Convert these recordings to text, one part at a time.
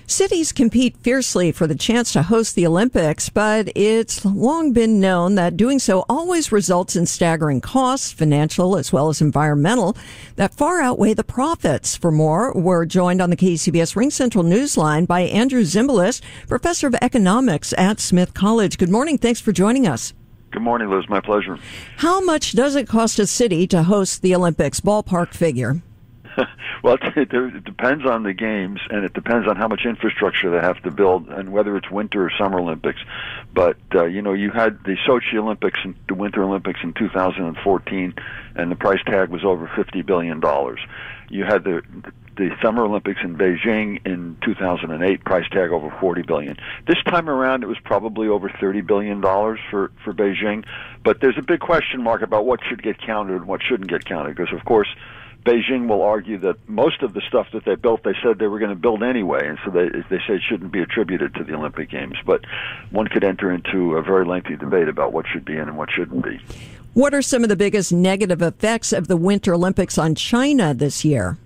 Cities compete fiercely for the chance to host the Olympics, but it's long been known that doing so always results in staggering costs, financial as well as environmental, that far outweigh the profits. For more, we're joined on the KCBS RingCentral Newsline by Andrew Zimbalist, professor of economics at Smith College. Good morning. Thanks for joining us. Good morning, Liz. My pleasure. How much does it cost a city to host the Olympics? Ballpark figure. Well, it depends on the games, and it depends on how much infrastructure they have to build, and whether it's Winter or Summer Olympics. But, you had the Sochi Olympics and the Winter Olympics in 2014, and the price tag was over $50 billion. You had the Summer Olympics in Beijing in 2008, price tag over $40 billion. This time around, it was probably over $30 billion for Beijing. But there's a big question mark about what should get counted and what shouldn't get counted, because, of course, Beijing will argue that most of the stuff that they built, they said they were going to build anyway, and so they say it shouldn't be attributed to the Olympic Games. But one could enter into a very lengthy debate about what should be in and what shouldn't be. What are some of the biggest negative effects of the Winter Olympics on China this year?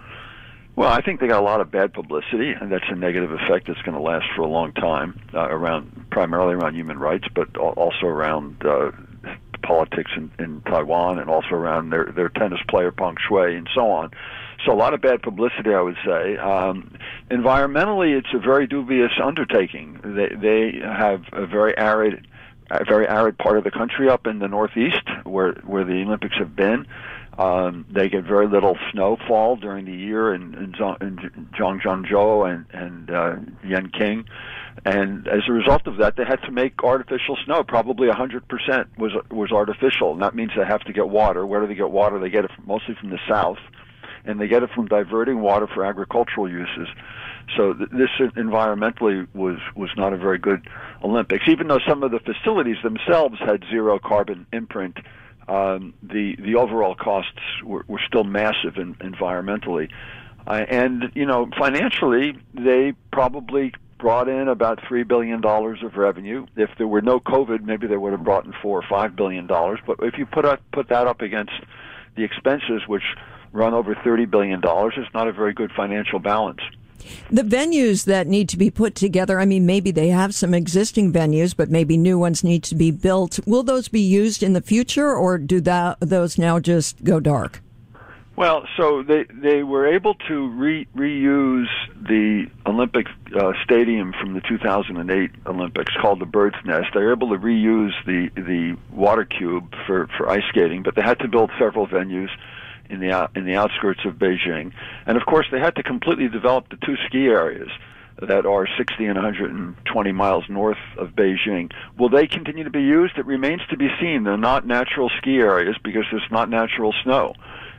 Well, I think they got a lot of bad publicity, and that's a negative effect that's going to last for a long time, primarily around human rights, but also around politics in Taiwan, and also around their tennis player Peng Shuai and so on. So a lot of bad publicity, I would say. Environmentally, it's a very dubious undertaking. They have a very arid part of the country up in the northeast where the Olympics have been. They get very little snowfall during the year in Zhangjiakou and Yanqing. And as a result of that, they had to make artificial snow. Probably 100% was artificial, and that means they have to get water. Where do they get water? They get it mostly from the south, and they get it from diverting water for agricultural uses. So this environmentally was not a very good Olympics. Even though some of the facilities themselves had zero carbon imprint, the overall costs were still massive environmentally. And financially, they probably brought in about $3 billion of revenue. If there were no COVID, maybe they would have brought in $4 or $5 billion. But if you put that up against the expenses, which run over $30 billion, it's not a very good financial balance. The venues that need to be put together, maybe they have some existing venues, but maybe new ones need to be built. Will those be used in the future, or do those now just go dark? Well, so they were able to reuse the Olympic stadium from the 2008 Olympics, called the Bird's Nest. They were able to reuse the water cube for ice skating, but they had to build several venues in the outskirts of Beijing. And of course, they had to completely develop the two ski areas that are 60 and 120 miles north of Beijing. Will they continue to be used? It remains to be seen. They're not natural ski areas because there's not natural snow.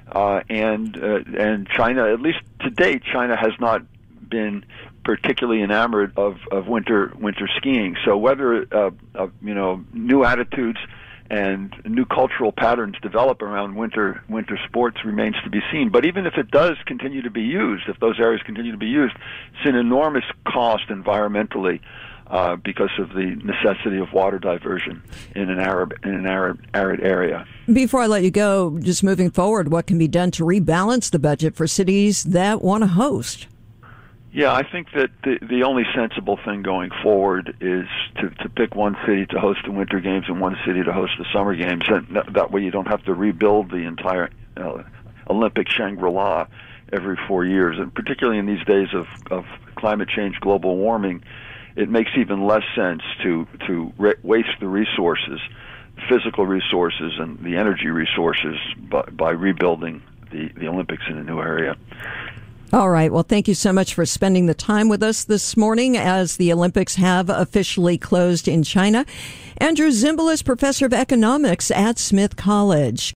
And China, at least to date, China has not been particularly enamored of winter skiing. So whether new attitudes and new cultural patterns develop around winter sports remains to be seen. But even if it does continue to be used, if those areas continue to be used, it's an enormous cost environmentally because of the necessity of water diversion in an arid area. Before I let you go, just moving forward, what can be done to rebalance the budget for cities that want to host? Yeah, I think that the only sensible thing going forward is to pick one city to host the Winter Games and one city to host the Summer Games, and that way you don't have to rebuild the entire Olympic Shangri-La every 4 years. And particularly in these days of climate change, global warming, it makes even less sense to waste the resources, physical resources and the energy resources by rebuilding the Olympics in a new area. All right. Well, thank you so much for spending the time with us this morning as the Olympics have officially closed in China. Andrew Zimbalist, professor of economics at Smith College.